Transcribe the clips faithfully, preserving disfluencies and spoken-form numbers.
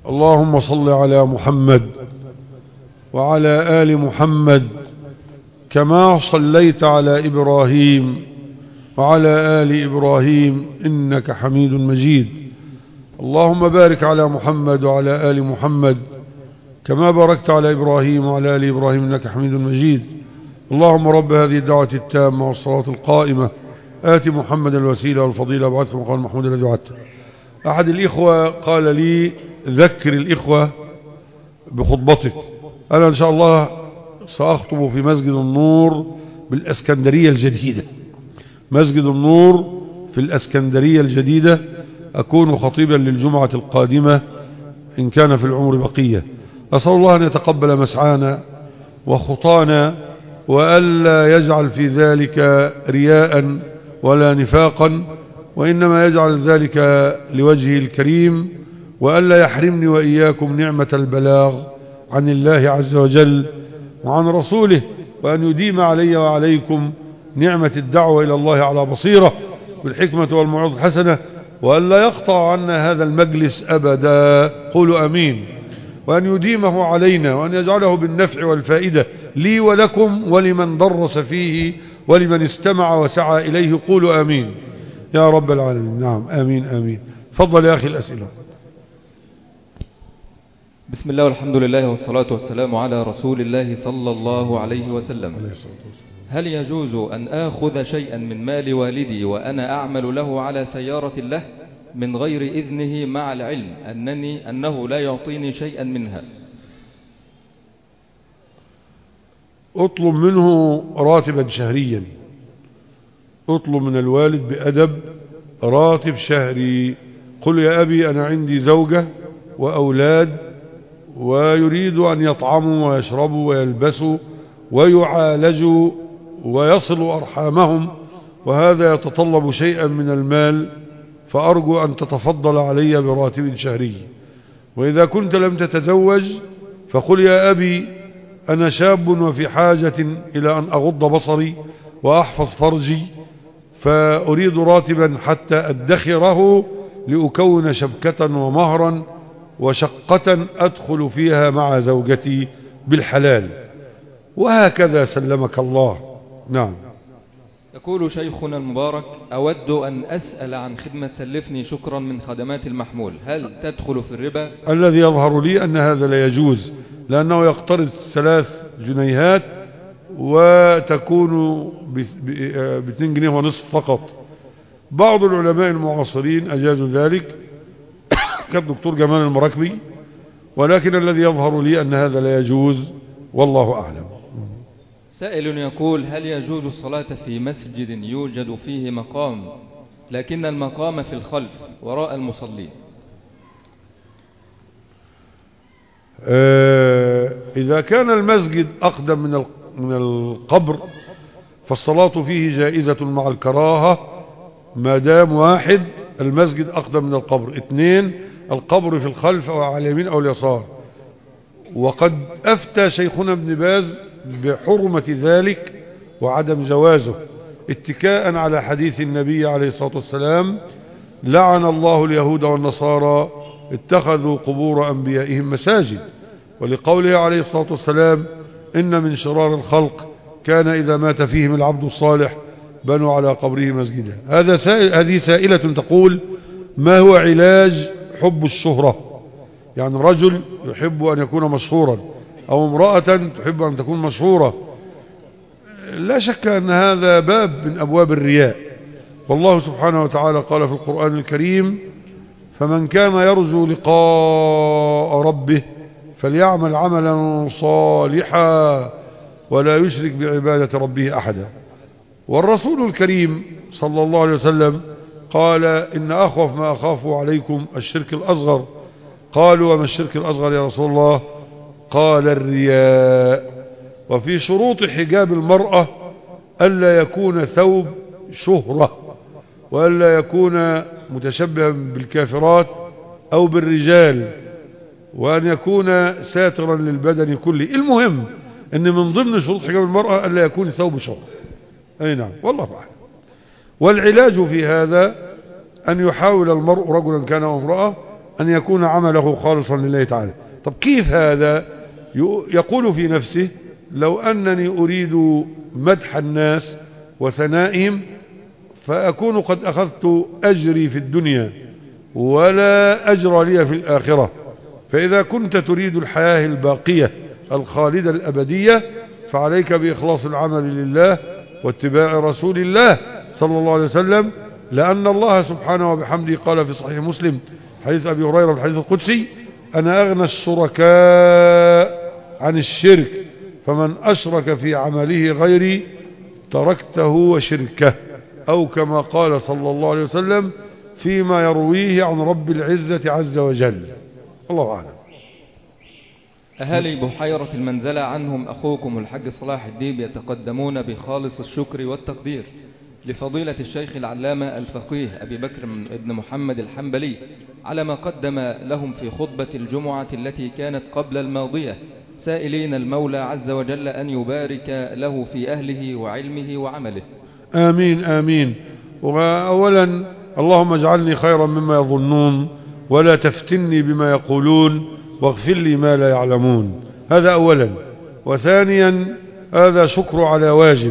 اللهم صل على محمد وعلى آل محمد كما صليت على إبراهيم وعلى آل إبراهيم إنك حميد مجيد. اللهم بارك على محمد وعلى آل محمد كما باركت على إبراهيم وعلى آل إبراهيم إنك حميد مجيد. اللهم رب هذه الدعوة التامة والصلاة القائمة آت محمد الوسيلة والفضيلة وابعثه مقام محمود الذي وعدته. أحد الإخوة قال لي ذكر الإخوة بخطبتك. أنا إن شاء الله سأخطب في مسجد النور بالأسكندرية الجديدة، مسجد النور في الأسكندرية الجديدة، أكون خطيبا للجمعة القادمة إن كان في العمر بقية. أسأل الله أن يتقبل مسعانا وخطانا وألا يجعل في ذلك رياء ولا نفاقا، وإنما يجعل ذلك لوجهه الكريم، وألا يحرمني وإياكم نعمة البلاغ عن الله عز وجل وعن رسوله، وأن يديم علي وعليكم نعمة الدعوة إلى الله على بصيرة بالحكمة والموعظة الحسنة، وألا يقطع عنا هذا المجلس أبدا. قولوا أمين. وأن يديمه علينا وأن يجعله بالنفع والفائدة لي ولكم ولمن درس فيه ولمن استمع وسعى إليه. قولوا آمين يا رب العالمين. نعم آمين آمين. تفضل يا أخي الأسئلة. بسم الله والحمد لله والصلاة والسلام على رسول الله صلى الله عليه وسلم. هل يجوز أن آخذ شيئا من مال والدي وأنا أعمل له على سيارة له من غير إذنه مع العلم أنني أنه لا يعطيني شيئا منها؟ اطلب منه راتبا شهريا، اطلب من الوالد بأدب راتب شهري. قل يا أبي أنا عندي زوجة وأولاد ويريد أن يطعموا ويشربوا ويلبسوا ويعالجوا ويصلوا أرحامهم، وهذا يتطلب شيئا من المال، فأرجو أن تتفضل علي براتب شهري. وإذا كنت لم تتزوج فقل يا أبي أنا شاب وفي حاجة إلى أن أغض بصري وأحفظ فرجي، فأريد راتبا حتى أدخره لأكون شبكة ومهرا وشقة أدخل فيها مع زوجتي بالحلال، وهكذا سلمك الله. نعم. يقول شيخنا المبارك: أود أن أسأل عن خدمة سلفني شكرا من خدمات المحمول، هل تدخل في الربا؟ الذي يظهر لي أن هذا لا يجوز، لأنه يقترض ثلاث جنيهات وتكون باثنين جنيه ونصف فقط. بعض العلماء المعاصرين أجازوا ذلك كالدكتور جمال المراكبي، ولكن الذي يظهر لي أن هذا لا يجوز والله أعلم. سائل يقول: هل يجوز الصلاة في مسجد يوجد فيه مقام لكن المقام في الخلف وراء المصلين؟ آه إذا كان المسجد أقدم من من القبر فالصلاة فيه جائزة مع الكراهة، ما دام واحد المسجد أقدم من القبر، اثنين القبر في الخلف أو على اليمين أو اليسار. وقد أفتى شيخنا ابن باز بحرمة ذلك وعدم جوازه اتكاء على حديث النبي عليه الصلاة والسلام: لعن الله اليهود والنصارى اتخذوا قبور أنبيائهم مساجد، ولقوله عليه الصلاة والسلام: إن من شرار الخلق كان إذا مات فيهم العبد الصالح بنوا على قبره مسجدا. هذا سائل هذه سائلة تقول: ما هو علاج حب الشهرة؟ يعني رجل يحب أن يكون مشهورا أو امرأة تحب أن تكون مشهورة. لا شك أن هذا باب من أبواب الرياء، والله سبحانه وتعالى قال في القرآن الكريم: فمن كان يرجو لقاء ربه فليعمل عملا صالحا ولا يشرك بعبادة ربه أحدا. والرسول الكريم صلى الله عليه وسلم قال: إن أخوف ما أخاف عليكم الشرك الأصغر. قالوا: وما الشرك الأصغر يا رسول الله؟ قال: الرياء. وفي شروط حجاب المرأة ألا يكون ثوب شهرة، وألا يكون متشبها بالكافرات أو بالرجال، وأن يكون ساترا للبدن كله. المهم أن من ضمن شروط حجاب المرأة ألا يكون ثوب شهرة. أي نعم، والله أعلم. والعلاج في هذا أن يحاول المرء رجلا كان أو امرأة أن يكون عمله خالصا لله تعالى. طب كيف هذا؟ يقول في نفسه لو أنني أريد مدح الناس وثنائهم فأكون قد أخذت أجري في الدنيا ولا أجر لي في الآخرة. فإذا كنت تريد الحياة الباقية الخالدة الأبدية فعليك بإخلاص العمل لله واتباع رسول الله صلى الله عليه وسلم، لأن الله سبحانه وبحمده قال في صحيح مسلم حديث أبي هريرة في الحديث القدسي: أنا أغنى الشركاء عن الشرك، فمن أشرك في عمله غيري تركته وشركه، أو كما قال صلى الله عليه وسلم فيما يرويه عن رب العزة عز وجل. الله أعلم. أهالي بحيرة المنزلة عنهم أخوكم الحاج صلاح الديب يتقدمون بخالص الشكر والتقدير لفضيلة الشيخ العلامة الفقيه أبي بكر بن محمد الحنبلي على ما قدم لهم في خطبة الجمعة التي كانت قبل الماضية، سائلين المولى عز وجل أن يبارك له في أهله وعلمه وعمله. آمين آمين. وأولا اللهم اجعلني خيرا مما يظنون ولا تفتني بما يقولون واغفر لي ما لا يعلمون، هذا أولا. وثانيا هذا شكر على واجب.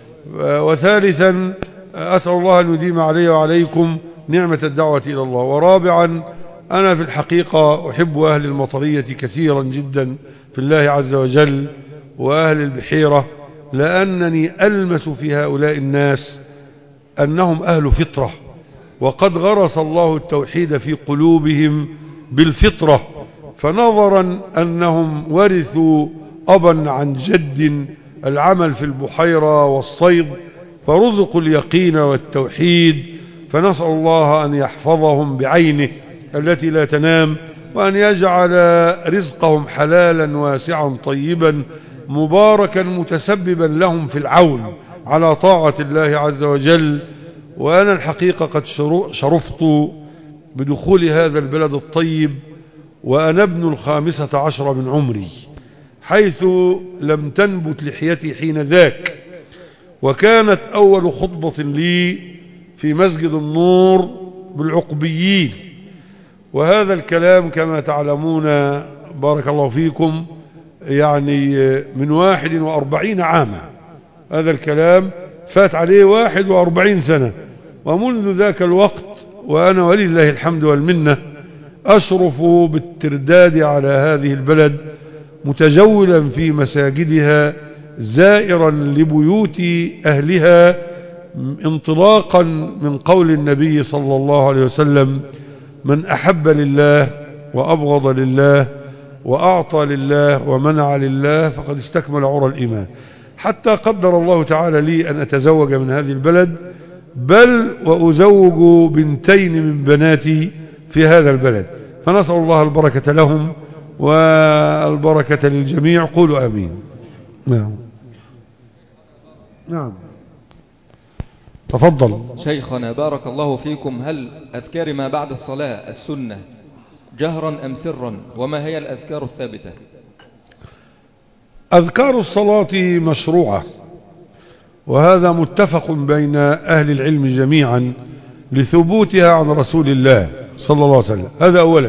وثالثا أسأل الله أن يديم علي وعليكم نعمة الدعوة إلى الله. ورابعا أنا في الحقيقة أحب أهل المطرية كثيرا جدا في الله عز وجل وأهل البحيرة، لأنني ألمس في هؤلاء الناس أنهم أهل فطرة، وقد غرس الله التوحيد في قلوبهم بالفطرة، فنظرا أنهم ورثوا أبا عن جد العمل في البحيرة والصيد فرزقوا اليقين والتوحيد، فنسأل الله أن يحفظهم بعينه التي لا تنام، وأن يجعل رزقهم حلالا واسعا طيبا مباركا متسببا لهم في العون على طاعة الله عز وجل. وأنا الحقيقة قد شرفت بدخول هذا البلد الطيب وأنا ابن الخامسة عشر من عمري، حيث لم تنبت لحيتي حين ذاك، وكانت أول خطبة لي في مسجد النور بالعقبيين. وهذا الكلام كما تعلمون بارك الله فيكم يعني من واحد وأربعين عاما، هذا الكلام فات عليه واحد وأربعين سنة، ومنذ ذاك الوقت وأنا ولله الحمد والمنة أشرف بالترداد على هذه البلد متجولا في مساجدها زائرا لبيوت أهلها، انطلاقا من قول النبي صلى الله عليه وسلم: من أحب لله وأبغض لله وأعطى لله ومنع لله فقد استكمل عرى الإيمان. حتى قدر الله تعالى لي أن أتزوج من هذه البلد، بل وأزوج بنتين من بناتي في هذا البلد، فنسأل الله البركة لهم والبركة للجميع. قولوا آمين. نعم نعم تفضل. شيخنا بارك الله فيكم، هل أذكار ما بعد الصلاة السنة جهرا أم سرا، وما هي الأذكار الثابتة؟ أذكار الصلاة مشروعة، وهذا متفق بين أهل العلم جميعا لثبوتها عن رسول الله صلى الله عليه وسلم، هذا أولا.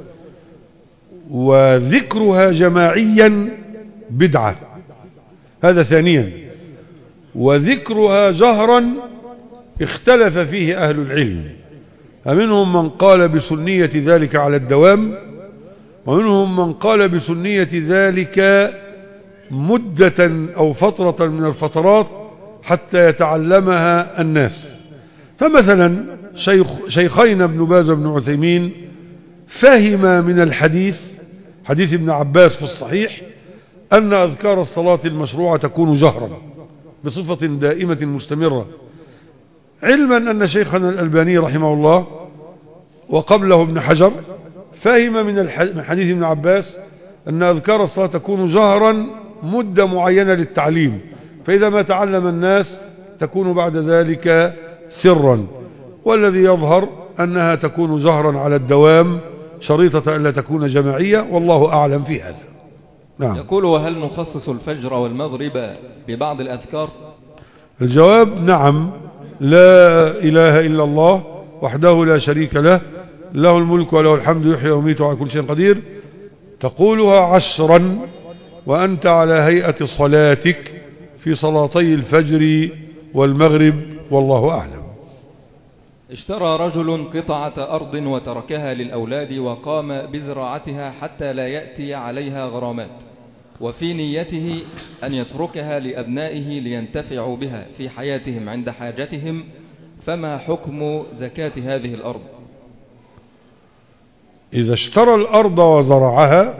وذكرها جماعيا بدعة، هذا ثانيا. وذكرها جهرا اختلف فيه أهل العلم، فمنهم من قال بسنية ذلك على الدوام، ومنهم من قال بسنية ذلك مدة أو فترة من الفترات حتى يتعلمها الناس. فمثلا شيخ شيخين ابن باز وابن عثيمين فهم من الحديث حديث ابن عباس في الصحيح أن أذكار الصلاة المشروعة تكون جهرا بصفة دائمة مستمرة، علما أن شيخنا الألباني رحمه الله وقبله ابن حجر فهم من حديث ابن عباس أن أذكار الصلاة تكون جهرا مدة معينة للتعليم، فإذا ما تعلم الناس تكون بعد ذلك سرا. والذي يظهر أنها تكون جهرا على الدوام شريطة ألا تكون جماعية، والله أعلم في هذا. نعم. يقول: وهل نخصص الفجر والمغرب ببعض الأذكار؟ الجواب: نعم. لا إله إلا الله وحده لا شريك له، له الملك وله الحمد يحيي ويميت وعلى كل شيء قدير، تقولها عشرا وأنت على هيئة صلاتك في صلاتي الفجر والمغرب، والله أعلم. اشترى رجل قطعة أرض وتركها للأولاد وقام بزراعتها حتى لا يأتي عليها غرامات، وفي نيته أن يتركها لأبنائه لينتفعوا بها في حياتهم عند حاجتهم، فما حكم زكاة هذه الأرض؟ إذا اشترى الأرض وزرعها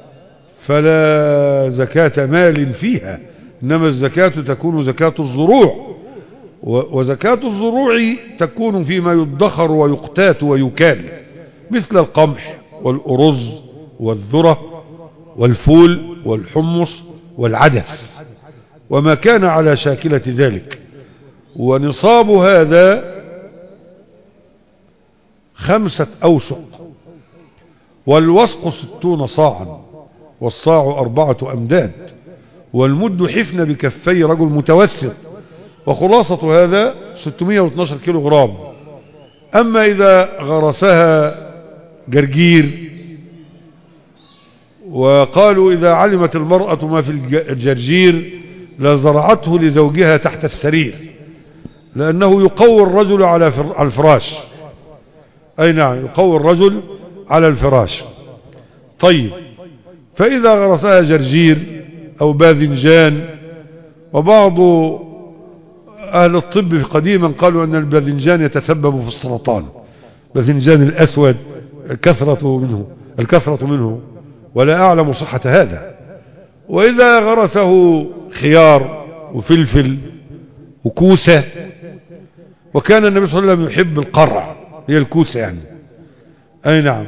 فلا زكاة مال فيها، إنما الزكاة تكون زكاة الزروع، وزكاة الزروع تكون فيما يدخر ويقتات ويكال، مثل القمح والأرز والذرة والفول والحمص والعدس وما كان على شاكلة ذلك. ونصاب هذا خمسة أوسق، والوسق ستون صاعا، والصاع أربعة أمداد، والمد حفن بكفي رجل متوسط، وخلاصة هذا ستمائة واثني عشر كيلو غرام. أما إذا غرسها جرجير، وقالوا إذا علمت المرأة ما في الجرجير لزرعته لزوجها تحت السرير، لأنه يقوي الرجل على الفراش. أي نعم، يقوي الرجل على الفراش. طيب، فإذا غرسها جرجير أو باذنجان، وبعض أهل الطب قديما قالوا أن الباذنجان يتسبب في السرطان، باذنجان الأسود الكثرة منه الكثرة منه ولا أعلم صحة هذا. وإذا غرسه خيار وفلفل وكوسة، وكان النبي صلى الله عليه وسلم يحب القرع، هي الكوسة يعني. أي نعم.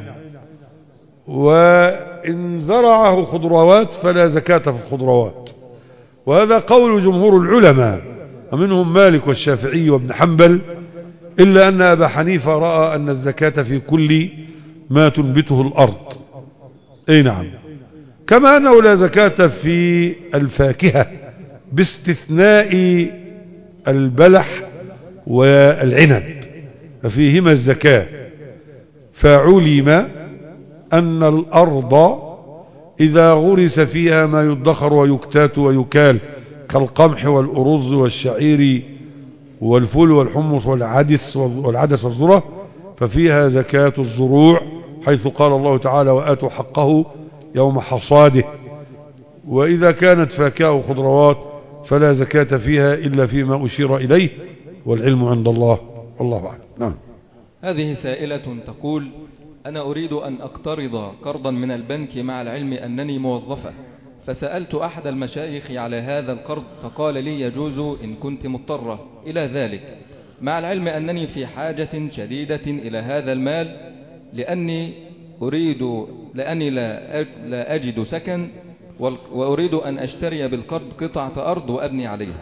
وإن زرعه خضروات فلا زكاة في الخضروات، وهذا قول جمهور العلماء، ومنهم مالك والشافعي وابن حنبل، إلا أن أبا حنيفة رأى أن الزكاة في كل ما تنبته الأرض. أي نعم. كما أنه لا زكاة في الفاكهة باستثناء البلح والعنب، ففيهما الزكاة. فعلم أن الأرض إذا غرس فيها ما يدخر ويكتات ويكال كالقمح والأرز والشعير والفول والحمص والعدس والعدس والذرة ففيها زكاة الزروع، حيث قال الله تعالى وآتوا حقه يوم حصاده. وإذا كانت فاكهة وخضروات فلا زكاة فيها إلا فيما أشير إليه، والعلم عند الله، والله أعلم. نعم. هذه سائلة تقول: أنا أريد أن أقترض قرضا من البنك مع العلم أنني موظفة، فسألت أحد المشايخ على هذا القرض فقال لي يجوز إن كنت مضطرة إلى ذلك، مع العلم أنني في حاجة شديدة إلى هذا المال، لأني أريد لأني لا لا أجد سكن، وأريد أن أشتري بالقرض قطعة أرض وأبني عليها.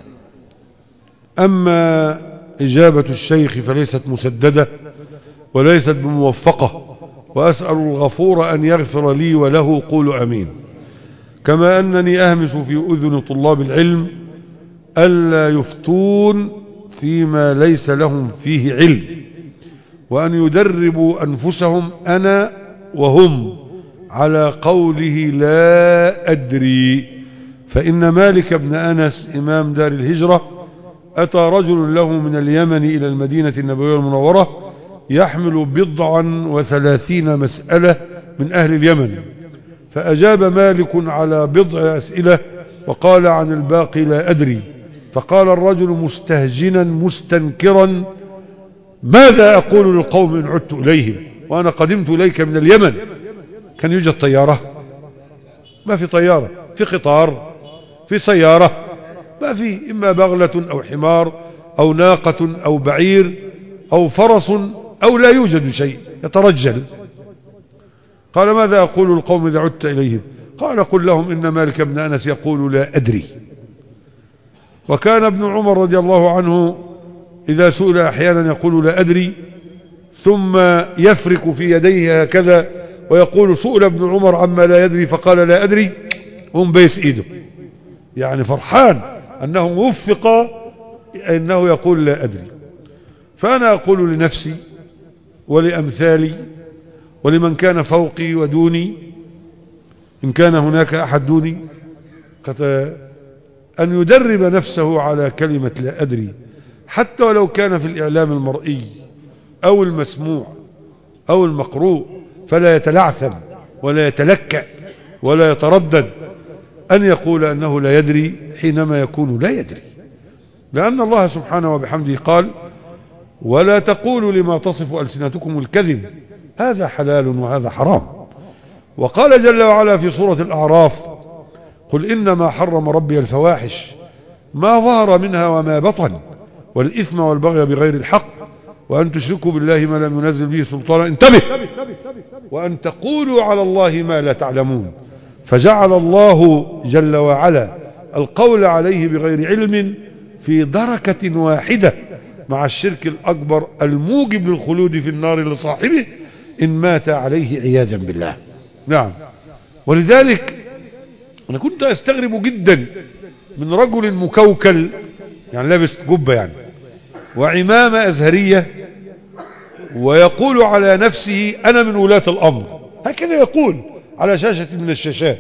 أما إجابة الشيخ فليست مسددة وليست بموفقة، وأسأل الغفور أن يغفر لي وله، قولوا أمين. كما أنني أهمس في أذن طلاب العلم ألا يفتون فيما ليس لهم فيه علم، وأن يدربوا أنفسهم أنا وهم على قوله لا أدري. فإن مالك بن أنس إمام دار الهجرة أتى رجل له من اليمن إلى المدينة النبوية المنورة يحمل بضعا وثلاثين مسألة من أهل اليمن، فأجاب مالك على بضع أسئلة وقال عن الباقي لا أدري. فقال الرجل مستهجنا مستنكرا: ماذا أقول للقوم إن عدت إليهم وأنا قدمت إليك من اليمن؟ كان يوجد طيارة؟ ما في طيارة، في قطار، في سيارة، ما في، إما بغلة أو حمار أو ناقة أو بعير أو فرس أو لا يوجد شيء يترجل. قال: ماذا أقول للقوم إذا عدت إليهم؟ قال: قل لهم إن مالك بن أنس يقول لا أدري. وكان ابن عمر رضي الله عنه إذا سئل أحيانا يقول لا أدري، ثم يفرك في يديه هكذا ويقول: سئل ابن عمر عما لا يدري فقال لا أدري، هم بيس إيده، يعني فرحان أنه وفق أنه يقول لا أدري. فأنا أقول لنفسي ولأمثالي ولمن كان فوقي ودوني إن كان هناك أحد دوني، أن يدرب نفسه على كلمة لا أدري، حتى ولو كان في الإعلام المرئي أو المسموع أو المقروء، فلا يتلعثم ولا يتلكأ ولا يتردد أن يقول أنه لا يدري حينما يكون لا يدري، لأن الله سبحانه وبحمده قال: ولا تقولوا لما تصف ألسنتكم الكذب هذا حلال وهذا حرام. وقال جل وعلا في سورة الأعراف: قل إنما حرم ربي الفواحش ما ظهر منها وما بطن والإثم والبغي بغير الحق وأن تشركوا بالله ما لم ينزل به سلطانا، انتبه، وأن تقولوا على الله ما لا تعلمون. فجعل الله جل وعلا القول عليه بغير علم في دركة واحدة مع الشرك الأكبر الموجب للخلود في النار لصاحبه إن مات عليه عياذا بالله. نعم. ولذلك أنا كنت أستغرب جدا من رجل مكوكل، يعني لابس جبة يعني وعمامة أزهرية، ويقول على نفسه أنا من ولاة الأمر، هكذا يقول على شاشة من الشاشات،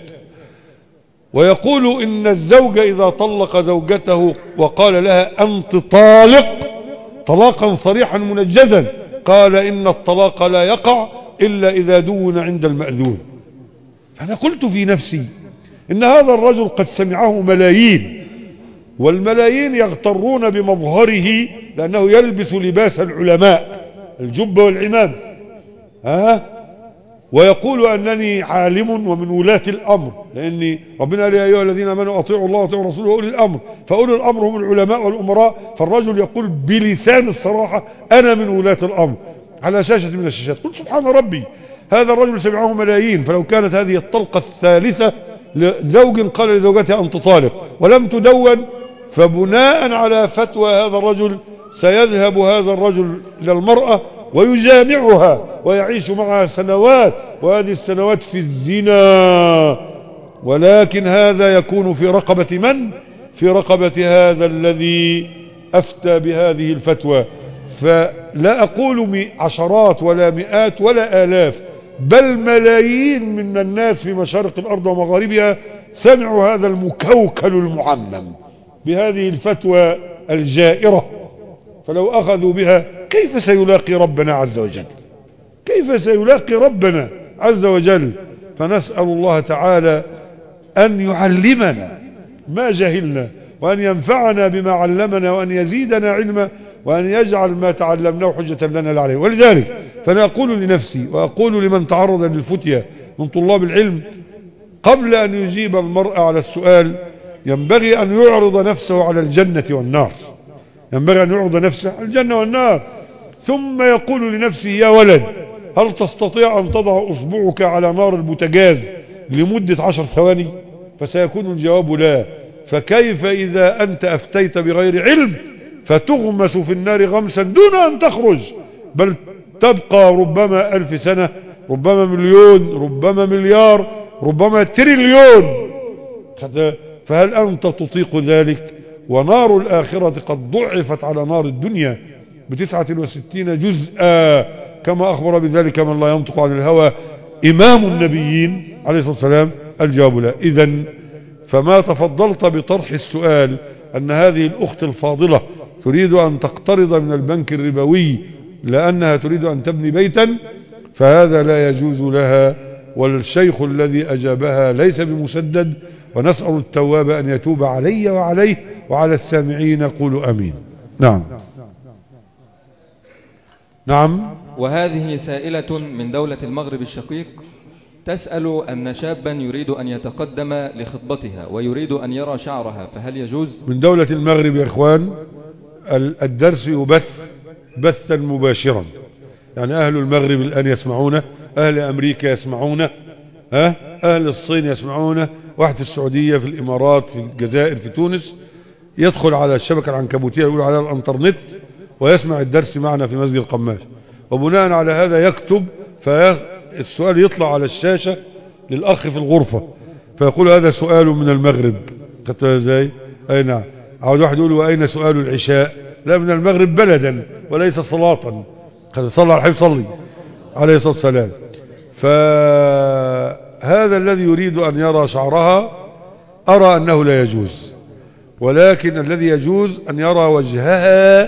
ويقول إن الزوج إذا طلق زوجته وقال لها أنت طالق طلاقا صريحا منجزا، قال إن الطلاق لا يقع إلا إذا دون عند المأذون. فأنا قلت في نفسي إن هذا الرجل قد سمعه ملايين، والملايين يغترون بمظهره لأنه يلبس لباس العلماء الجبة والعمام، ها، ويقول أنني عالم ومن ولاة الأمر، لأن ربنا قال: يا أيها الذين آمنوا أطيعوا الله وأطيعوا الرسول وأولي الأمر، فأولي الأمر هم العلماء والأمراء. فالرجل يقول بلسان الصراحة أنا من ولاة الأمر على شاشة من الشاشات. قلت سبحان ربي، هذا الرجل سمعه ملايين، فلو كانت هذه الطلقة الثالثة لزوج قال لزوجته أنت طالق ولم تدون، فبناء على فتوى هذا الرجل سيذهب هذا الرجل إلى المرأة ويجامعها ويعيش معها سنوات، وهذه السنوات في الزنا. ولكن هذا يكون في رقبة من؟ في رقبة هذا الذي أفتى بهذه الفتوى. فلا أقول عشرات ولا مئات ولا آلاف، بل ملايين من الناس في مشارق الأرض ومغاربها سمعوا هذا المكوكل المعمم بهذه الفتوى الجائرة، فلو أخذوا بها كيف سيلاقي ربنا عز وجل؟ كيف سيلاقي ربنا عز وجل؟ فنسأل الله تعالى أن يعلمنا ما جهلنا، وأن ينفعنا بما علمنا، وأن يزيدنا علما، وأن يجعل ما تعلمناه حجة لنا لا عليه. ولذلك فأنا أقول لنفسي وأقول لمن تعرض للفتية من طلاب العلم: قبل أن يجيب المرء على السؤال ينبغي أن يعرض نفسه على الجنة والنار، ينبغي أن يعرض نفسه على الجنة والنار، ثم يقول لنفسه: يا ولد، هل تستطيع أن تضع أصبعك على نار البوتاجاز لمدة عشر ثواني؟ فسيكون الجواب لا. فكيف إذا أنت أفتيت بغير علم فتغمس في النار غمسا دون أن تخرج، بل تبقى ربما ألف سنة، ربما مليون، ربما مليار، ربما تريليون، فهل أنت تطيق ذلك؟ ونار الآخرة قد ضعفت على نار الدنيا بتسعة وستين جزءا، كما أخبر بذلك من لا ينطق عن الهوى إمام النبيين عليه الصلاة والسلام. الجواب لا. إذن فما تفضلت بطرح السؤال أن هذه الأخت الفاضلة تريد أن تقترض من البنك الربوي لأنها تريد أن تبني بيتا، فهذا لا يجوز لها، والشيخ الذي أجابها ليس بمسدد، ونسأل التواب أن يتوب علي وعليه وعلى السامعين. قولوا أمين. نعم. نعم. وهذه سائلة من دولة المغرب الشقيق تسأل أن شابا يريد أن يتقدم لخطبتها ويريد أن يرى شعرها، فهل يجوز؟ من دولة المغرب يا إخوان، الدرس يبث بثا مباشرا، يعني أهل المغرب الآن يسمعونه، أهل أمريكا يسمعونه، ها؟ أهل الصين يسمعونه، واحد في السعودية، في الإمارات، في الجزائر، في تونس، يدخل على الشبكة العنكبوتية يقول على الانترنت ويسمع الدرس معنا في مسجد القماش، وبناء على هذا يكتب، فالسؤال يطلع على الشاشة للأخ في الغرفة فيقول هذا سؤال من المغرب. خدتها ازاي؟ أي نعم. عاوز واحد يقول وأين سؤال العشاء؟ لا، من المغرب بلدا وليس صلاة. صلى على الحبيب صلي عليه الصلاة والسلام. فهذا الذي يريد أن يرى شعرها أرى أنه لا يجوز، ولكن الذي يجوز أن يرى وجهها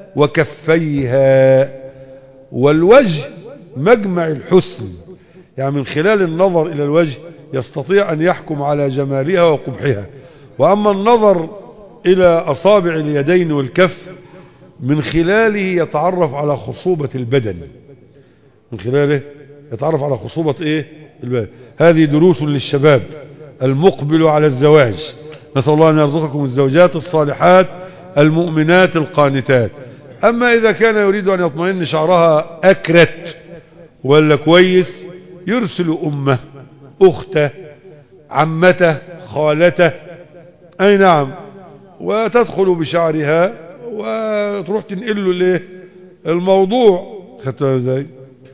وكفيها. والوجه مجمع الحسن، يعني من خلال النظر إلى الوجه يستطيع أن يحكم على جمالها وقبحها. وأما النظر إلى أصابع اليدين والكف من خلاله يتعرف على خصوبة البدن، من خلاله يتعرف على خصوبة إيه؟ البدن. هذه دروس للشباب المقبل على الزواج. نسأل الله أن يرزقكم الزوجات الصالحات المؤمنات القانتات. أما إذا كان يريد أن يطمئن شعرها أكرت ولا كويس، يرسل أمه، أخته، عمته، خالته، أي نعم، وتدخل بشعرها وتروح تنقل له الموضوع. خدتها ازاي؟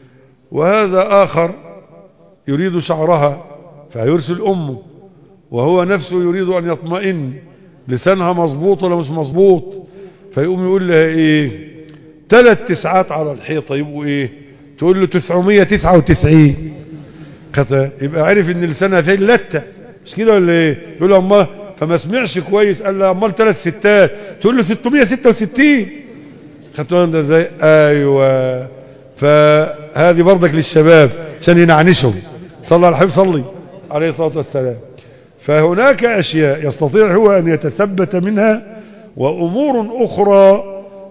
وهذا آخر يريد شعرها فيرسل أمه، وهو نفسه يريد أن يطمئن لسانها مظبوط ولا مش مظبوط، فيقوم يقول لها ايه؟ ثلاث تسعات على الحيطة يبقوا ايه؟ تقول له تسعمية تسعة وتسعين. يبقى عرف ان لسانها فيه لتة، مش كده ولا ايه؟ يقول له امال، فما سمعش كويس، قال له امال ثلاث ستات، تقول له ستمية ستة وستين. خدتوا ده ازاي؟ ايوه. فهذه برضك للشباب عشان ينعنشهم. صلى على الحبيب صلي عليه الصلاة والسلام. فهناك أشياء يستطيع هو أن يتثبت منها، وأمور أخرى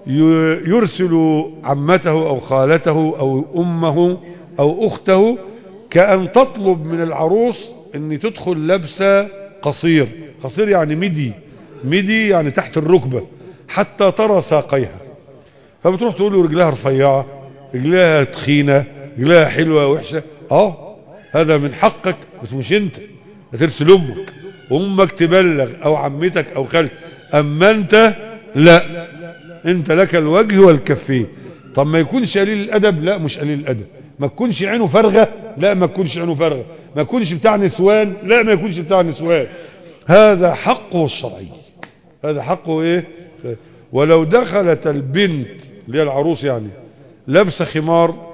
يرسل عمته أو خالته أو أمه أو أخته، كأن تطلب من العروس أن تدخل لبسة قصير. قصير يعني مدي، مدي يعني تحت الركبة حتى ترى ساقيها. فبتروح تقول له رجلها رفيعة، رجلها تخينة، رجلها حلوة وحشة. اه هذا من حقك، بس مش انت هترسل امك وامك تبلغ او عمتك او خالك. اما انت لا، انت لك الوجه والكفين. طب ما يكونش قليل الادب؟ لا مش قليل الادب. ما تكونش عينه فارغه؟ لا ما تكونش عينه فارغه. ما يكونش بتاع نسوان؟ لا ما يكونش بتاع نسوان. هذا حقه الشرعي، هذا حقه ايه. ولو دخلت البنت اللي هي العروس يعني لابسه خمار،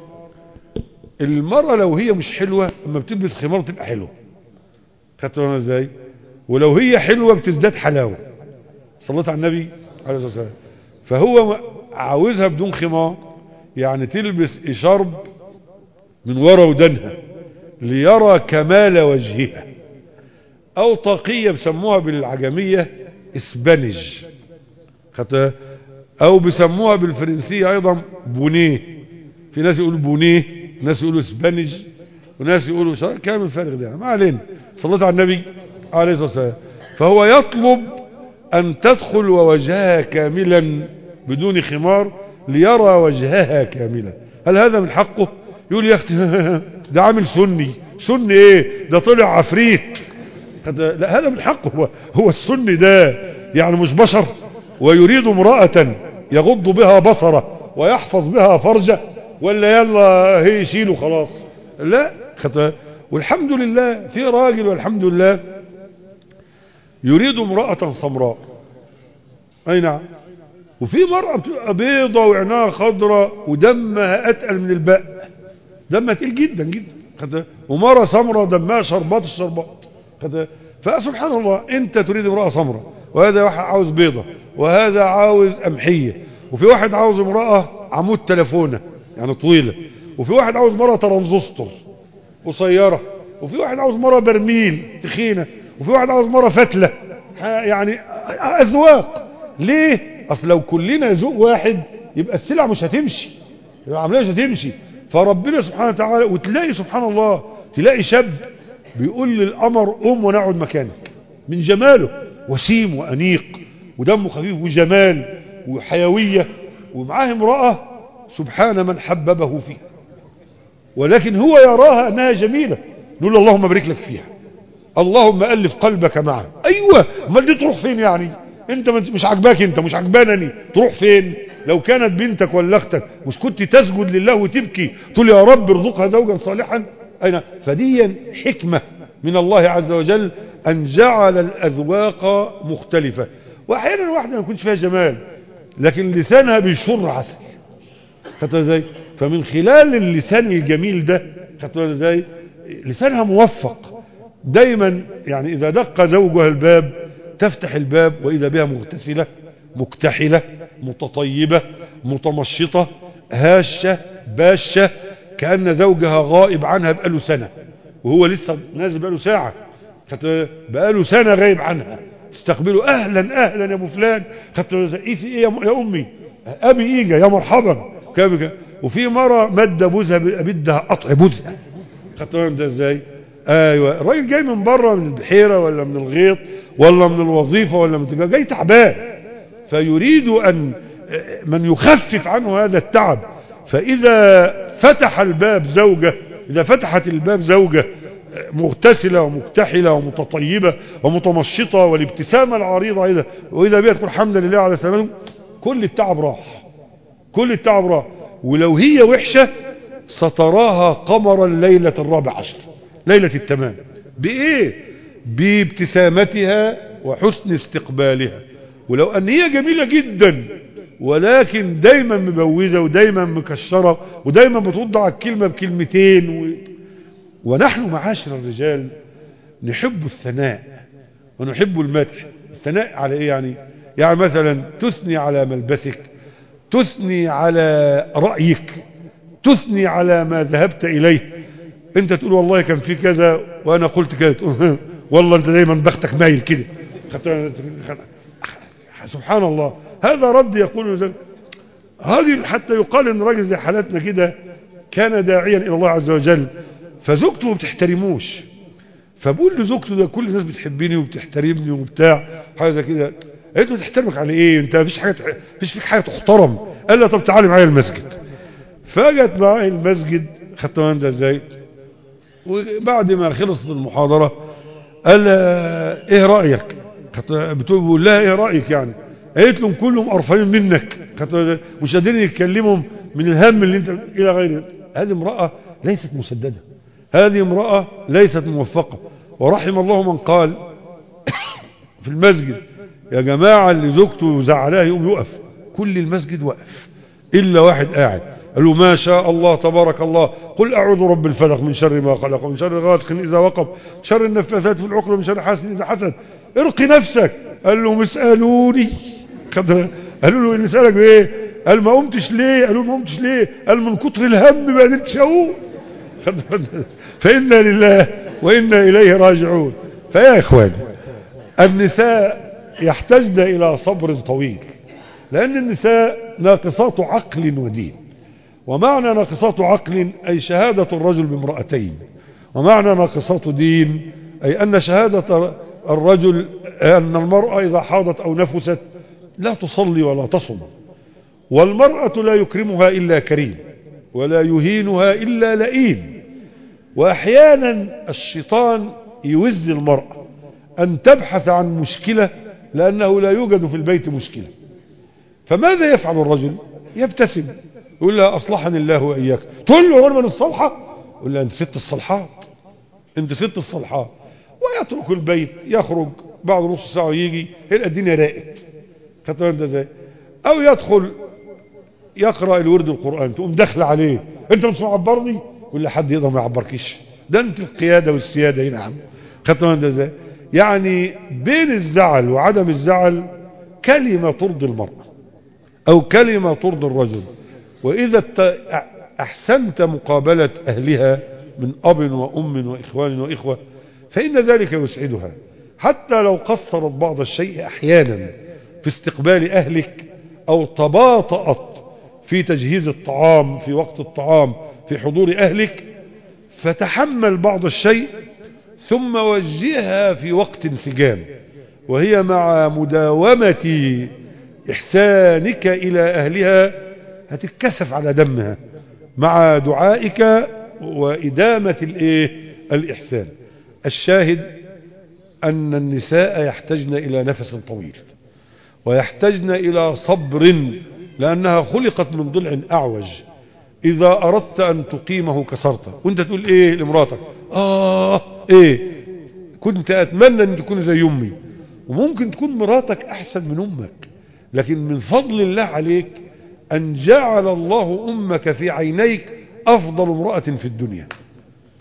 المرأة لو هي مش حلوة اما بتلبس خمار تبقى حلوة. خدت بالك ازاي؟ ولو هي حلوة بتزداد حلاوة. صليت على النبي عليه الصلاة والسلام. فهو عاوزها بدون خمار، يعني تلبس إشارب من ورا ودنها ليرى كمال وجهها، او طاقية بسموها بالعجمية اسبانج، او بسموها بالفرنسية ايضا بونيه. في ناس يقولوا بونيه، ناس يقولوا اسبانج، وناس يقولوا كامل فارغ ده، ما علينا. صليت على النبي عليه الصلاة والسلام. فهو يطلب ان تدخل ووجهها كاملا بدون خمار ليرى وجهها كاملا. هل هذا من حقه؟ يقول يا اختي ده عامل سني. سني ايه؟ ده طلع عفريت. لا هذا من حقه. هو, هو السني ده يعني مش بشر؟ ويريد امرأة يغض بها بصره ويحفظ بها فرجه، ولا يلا هي يشيله خلاص؟ لا. والحمد لله في راجل والحمد لله يريد امرأة سمراء، اي نعم، وفي مرأة بتبقى بيضة وعينها خضراء ودمها اتقل من الباء، دمها تقيل جدا جدا، ومرة سمراء دمها شربات الشربات. فسبحان الله، انت تريد امرأة سمراء، وهذا واحد عاوز بيضة، وهذا عاوز قمحية، وفي واحد عاوز امرأة عمود تلفونة يعني طويلة، وفي واحد عاوز مرأة ترانزستور قصيرة، وفي واحد عاوز مرأة برميل تخينة، وفي واحد عاوز مرأة فتلة. يعني أذواق. ليه؟ أصل لو كلنا ذوق واحد يبقى السلع مش هتمشي، يبقى العملية مش هتمشي. فربنا سبحانه وتعالى، وتلاقي سبحان الله تلاقي شاب بيقول للقمر قوم ونقعد مكانك من جماله، وسيم وأنيق ودمه خفيف وجمال وحيوية، ومعاه امرأة سبحان من حببه فيه، ولكن هو يراها أنها جميلة. نقول اللهم بارك لك فيها، اللهم ألف قلبك معها. أيوة، ما دي تروح فين يعني؟ انت مش عجباك، انت مش عجبانني، تروح فين؟ لو كانت بنتك ولا اختك مش كنت تسجد لله وتبكي تقول يا رب ارزقها زوجا صالحا؟ أين؟ فدي حكمة من الله عز وجل أن جعل الأذواق مختلفة. وأحيانا واحدة ما يكونش فيها جمال لكن لسانها بيشر عسل، خدت ازاي؟ فمن خلال اللسان الجميل ده خدت بالك ازاي؟ لسانها موفق دايما، يعني إذا دق زوجها الباب تفتح الباب وإذا بها مغتسلة مكتحلة متطيبة متمشطة هاشة باشة، كأن زوجها غائب عنها بقاله سنة وهو لسه نازل بقاله ساعة، بقاله سنة غايب عنها، تستقبله أهلا أهلا يا أبو فلان، إيه في إيه يا أمي، أبي إيجا يا مرحبا. وفي مرة مد بوزها بدها قطع بوزها، خدت بالك ده ازاي؟ ايوه، الراجل جاي من بره من البحيره ولا من الغيط ولا من الوظيفه ولا من التجارة، جاي تعبان، فيريد ان من يخفف عنه هذا التعب. فاذا فتح الباب زوجه، اذا فتحت الباب زوجه مغتسله ومكتحله ومتطيبه ومتمشطه والابتسامه العريضه اذا واذا بها تقول الحمد لله على سلامته، كل التعب راح، كل التعب راح. ولو هي وحشه ستراها قمرا ليلة الرابع عشر، ليلة التمام. بإيه؟ بابتسامتها وحسن استقبالها. ولو أن هي جميلة جدا ولكن دايما مبوزة ودايما مكشرة ودايما بترد على الكلمة بكلمتين و... ونحن معاشر الرجال نحب الثناء ونحب المدح. الثناء على إيه يعني؟ يعني مثلا تثني على ملبسك، تثني على رأيك، تثني على ما ذهبت إليه. انت تقول والله كان في كذا وانا قلت كذا، والله انت دايما بختك مايل كده، سبحان الله. هذا رد يقول راجل، حتى يقال ان راجل زي حالتنا كده كان داعيا الى الله عز وجل، فزوجته ما بتحترموش، فبقول لزوجته ده كل الناس بتحبني وبتحترمني وبتاع حاجه زي كده، قالت له تحترمك على ايه؟ انت مفيش حاجه، مفيش فيك حاجه تحترم. قال لها طب تعالي معايا المسجد. فجت معاه المسجد، خدت بالك ده ازاي؟ وبعد ما خلصت المحاضره قال ايه رايك؟ بتقول لها ايه رايك يعني؟ قالت لهم كلهم قرفانين منك، مش قادرين يتكلموا من الهم اللي انت الى غيره. هذه امراه ليست مسدده، هذه امراه ليست موفقه. ورحم الله من قال في المسجد يا جماعه اللي زوجته زعلاه يقوم يقف، كل المسجد وقف الا واحد قاعد، قال له ما شاء الله تبارك الله، قل أعوذ رب الفلق من شر ما خلق ومن شر غاسق إذا وقب شر النفاثات في العقد ومن شر حاسد إذا حسد، ارقي نفسك. قال له اسألوني، قالوا له نسألك ايه؟ قال ما قمتش ليه؟ قالوا ما قمتش ليه؟ قال من كتر الهم ما قدرتش اقوم. فإنا لله وإنا إليه راجعون. فيا إخواني، النساء يحتاجن إلى صبر طويل، لأن النساء ناقصات عقل ودين. ومعنى ناقصات عقل أي شهادة الرجل بامرأتين، ومعنى ناقصات دين أي أن شهادة الرجل أن المرأة إذا حاضت أو نفست لا تصلي ولا تصم، والمرأة لا يكرمها إلا كريم ولا يهينها إلا لئيم. وأحيانا الشيطان يوز المرأة أن تبحث عن مشكلة لأنه لا يوجد في البيت مشكلة، فماذا يفعل الرجل؟ يبتسم يقول لها أصلحني الله وإياك، تقول له هو من الصلحة؟ يقول لها أنت ست الصلحات، أنت ست الصلحات. ويترك البيت، يخرج بعد نص ساعة ويجي يلقى الدنيا راقت، خدت بالك ازاي؟ أو يدخل يقرأ الورد القرآن، تقوم داخل عليه أنت مش معبرني؟ يقول له حد يقدر ما يعبركيش، ده أنت القيادة والسيادة هنا عم، خدت بالك ازاي؟ يعني بين الزعل وعدم الزعل كلمة ترضي المرأة أو كلمة ترضي الرجل. وإذا أحسنت مقابلة أهلها من أب وأم وإخوان وإخوة فإن ذلك يسعدها، حتى لو قصرت بعض الشيء أحيانا في استقبال أهلك أو تباطأت في تجهيز الطعام في وقت الطعام في حضور أهلك، فتحمل بعض الشيء ثم وجهها في وقت انسجام، وهي مع مداومة إحسانك إلى أهلها هتتكسف على دمها مع دعائك وإدامة الإيه؟ الإحسان. الشاهد أن النساء يحتاجن إلى نفس طويل ويحتاجن إلى صبر، لأنها خلقت من ضلع أعوج، إذا أردت أن تقيمه كسرته. وانت تقول إيه لمراتك؟ آه إيه كنت أتمنى أن تكون زي أمي. وممكن تكون مراتك أحسن من أمك، لكن من فضل الله عليك أن جعل الله أمك في عينيك أفضل امرأة في الدنيا،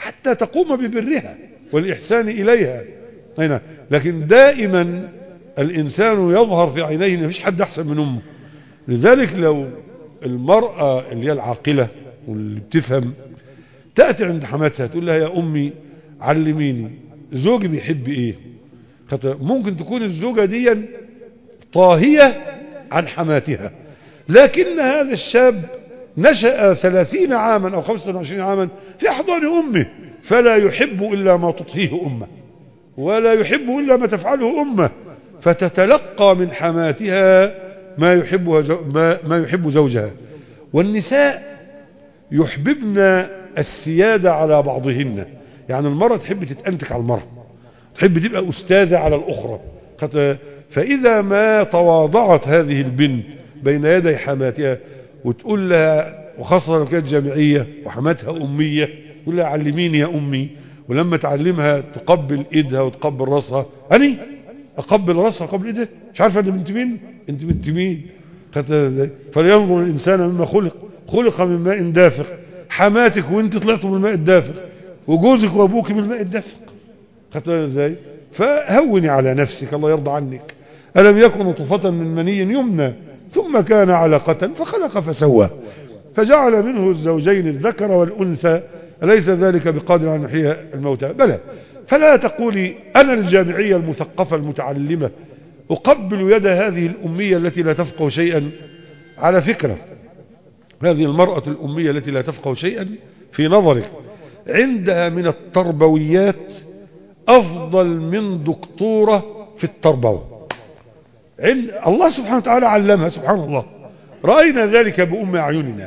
حتى تقوم ببرها والإحسان إليها. هنا لكن دائما الإنسان يظهر في عينيه ما فيش حد أحسن من أمه. لذلك لو المرأة اللي هي العاقلة واللي بتفهم تأتي عند حماتها تقول لها يا أمي علميني زوجي بيحب إيه، ممكن تكون الزوجة دي طاهية عن حماتها، لكن هذا الشاب نشأ ثلاثين عاما أو خمسة وعشرين عاما في أحضان أمه، فلا يحب إلا ما تطهيه أمه، ولا يحب إلا ما تفعله أمه، فتتلقى من حماتها ما يحبها زو... ما... ما يحب زوجها. والنساء يحببن السيادة على بعضهن، يعني المرأة تحب تتأنتك على المرأة، تحب تبقى أستاذة على الأخرى. فإذا ما تواضعت هذه البنت بين يدي حماتها وتقول لها، وخاصة لو كانت جامعية وحماتها أمية، تقول لها علميني يا أمي، ولما تعلمها تقبل إيدها وتقبل رأسها. أني أقبل رأسها أقبل إيدها؟ مش عارفة أنت بنت مين؟ أنت بنت مين؟ فلينظر الإنسان مما خلق، خلق من ماء دافق. حماتك وانت طلعتوا من الماء الدافق، وجوزك وابوك من الماء الدافق. خدتوا ازاي؟ فهوني على نفسك الله يرضى عنك. ألم يكن نطفة من مني يمنى ثم كان علقة فخلق فسوى فجعل منه الزوجين الذكر والأنثى أليس ذلك بقادر أن يحيي الموتى؟ بلى. فلا تقولي أنا الجامعية المثقفة المتعلمة أقبل يد هذه الأمية التي لا تفقه شيئا. على فكرة هذه المرأة الأمية التي لا تفقه شيئا في نظرك عندها من التربويات أفضل من دكتورة في التربوة. عند الله سبحانه وتعالى علمها، سبحان الله، رأينا ذلك بأم أعيننا.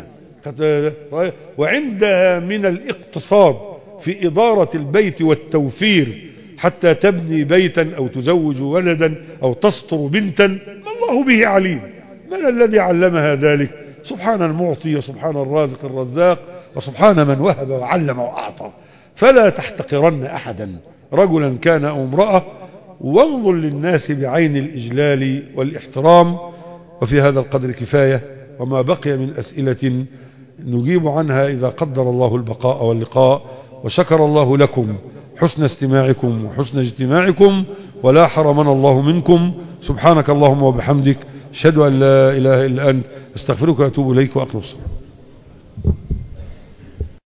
وعندها من الاقتصاد في إدارة البيت والتوفير حتى تبني بيتا أو تزوج ولدا أو تسطر بنتا، ما الله به عليم. من الذي علمها ذلك؟ سبحان المعطي وسبحان الرازق الرزاق وسبحان من وهب وعلم وأعطى. فلا تحتقرن أحدا رجلا كان أو امرأة، وانظر للناس بعين الإجلال والاحترام. وفي هذا القدر كفاية، وما بقي من أسئلة نجيب عنها إذا قدر الله البقاء واللقاء. وشكر الله لكم حسن استماعكم وحسن اجتماعكم، ولا حرمنا الله منكم. سبحانك اللهم وبحمدك، أشهد أن لا إله إلا أنت، استغفرك وأتوب إليك وأقم الصلاة.